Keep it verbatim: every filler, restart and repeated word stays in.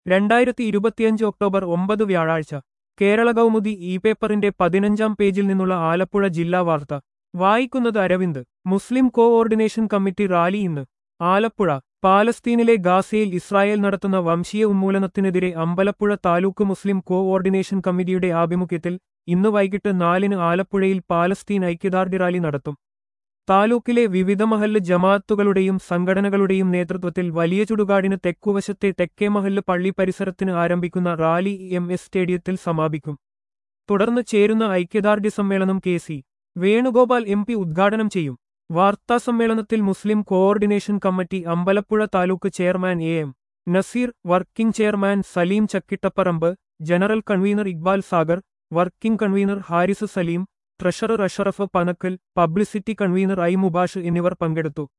രണ്ടായിരത്തി ഇരുപത്തിയഞ്ച് ഒക്ടോബർ ഒമ്പത് വ്യാഴാഴ്ച കേരള കൗമുദി ഇ പേപ്പറിന്റെ പതിനഞ്ചാം പേജിൽ നിന്നുള്ള ആലപ്പുഴ ജില്ലാ വാർത്ത വായിക്കുന്നത് Aravind. Muslim coordination committee rally ഇന്ന്. ആലപ്പുഴ. പാലസ്തീനിലെ ഗാസയിൽ ഇസ്രായേൽ നടത്തുന്ന വംശീയ ഉന്മൂലനത്തിനെതിരെ അമ്പലപ്പുഴ താലൂക്ക് മുസ്ലിം കോഓർഡിനേഷൻ കമ്മിറ്റിയുടെ ആഭിമുഖ്യത്തിൽ ഇന്ന് വൈകിട്ട് നാലിന് ആലപ്പുഴയിൽ പാലസ്തീൻ ഐക്യദാർഢ്യ റാലി നടത്തും. താലൂക്കിലെ വിവിധ മഹല്ല് ജമാഅത്തുകളുടെയും സംഘടനകളുടെയും നേതൃത്വത്തിൽ വലിയ ചുടുകാടിന് തെക്കുവശത്തെ തെക്കേ മഹല്ല് പള്ളി പരിസരത്തിന് ആരംഭിക്കുന്ന റാലി എം എസ് സ്റ്റേഡിയത്തിൽ സമാപിക്കും. തുടർന്ന് ചേരുന്ന ഐക്യദാർഢ്യ സമ്മേളനം K C Venugopal M P ഉദ്ഘാടനം ചെയ്യും. വാർത്താസമ്മേളനത്തിൽ Muslim coordination committee Ambalappuzha taluk chairman A M Nazeer, working chairman Saleem Chakkittapparamba, general convener Iqbal Sagar, working convener Haris Saleem, treasurer Ashraf Panakkal, publicity convener I Mubash എന്നിവർ പങ്കെടുത്തു.